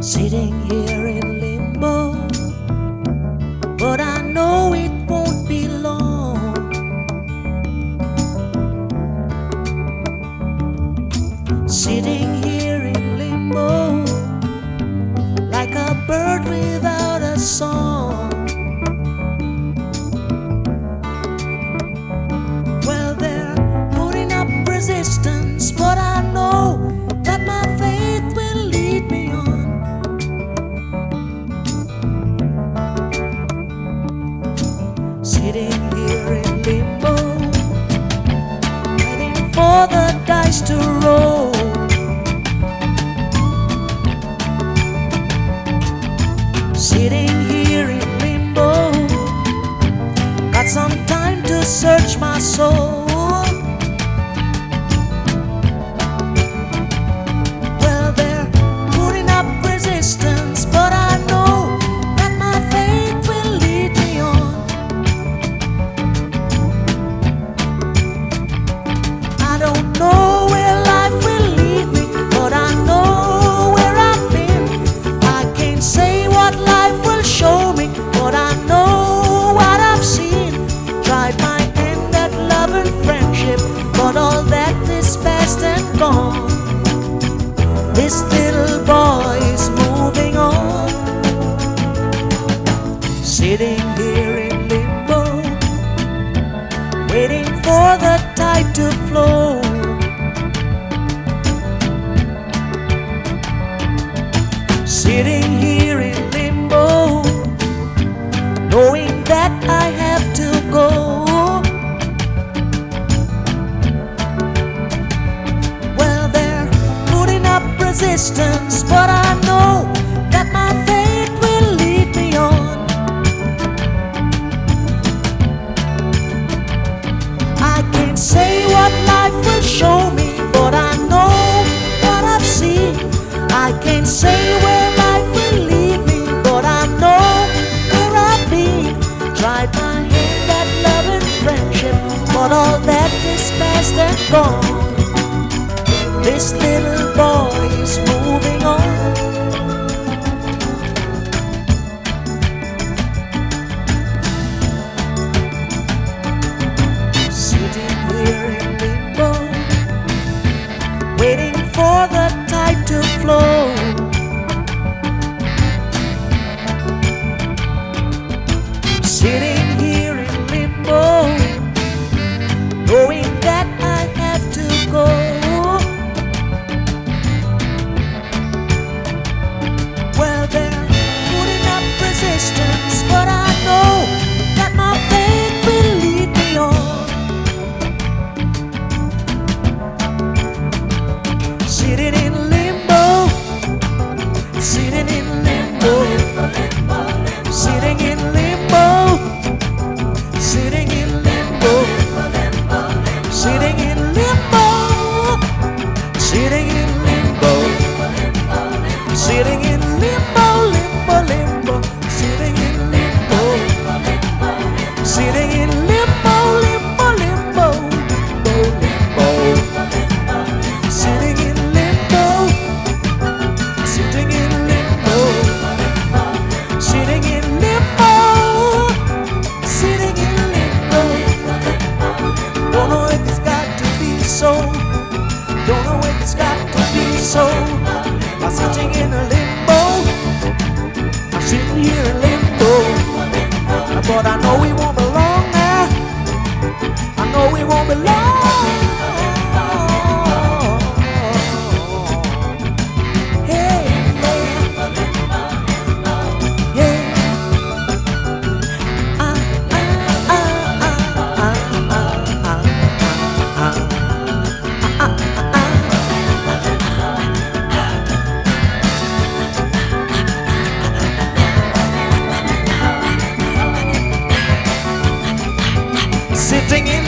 Sitting here in limbo, but I know it won't be long. Sitting here in limbo, like a bird without a song. Well, they're putting up resistance, but I know that my faith will lead me on. Sitting here in limbo, waiting for the dice to roll. Sitting here in limbo, got some time to search my soul. Well, they're putting up resistance, but I know that my faith will lead me on. I don't know where life will lead me, but I know where I've been. I can't say what life will show me, but I know what I've seen. Tried my hand at love and friendship, but all that is past and gone. This little boy is moving on. Sitting here in limbo, waiting for the tide to flow. Sitting here in limbo, knowing that I have to go. Well, they're putting up resistance, but I know that my faith will lead me on. I can't say what life will show me, but I know what I've seen. I can't say where life will lead me, but I know where I've been. Tried my hand at love and friendship, but all that is past and gone. This little boy is moving on. Sitting here in limbo, waiting for the tide to flow. Sitting here in limbo, knowing that I have to go. Well, they're putting up resistance, but I know that my faith will lead me on. Sitting in limbo, sitting in limbo, sitting in limbo, sitting in limbo, sitting in limbo, sitting in limbo, sitting in limbo, limbo, limbo, sitting in limbo, sitting in limbo, limbo, limbo, limbo, sitting in limbo, sitting in limbo, sitting in limbo, sitting in limbo. Don't know if it's got to be so. Don't know if it's got to be so. I'm sitting in a limbo. I'm sitting here in limbo. But I know we won't belong there. I know we won't belong. Hey, yeah, yeah. Sitting in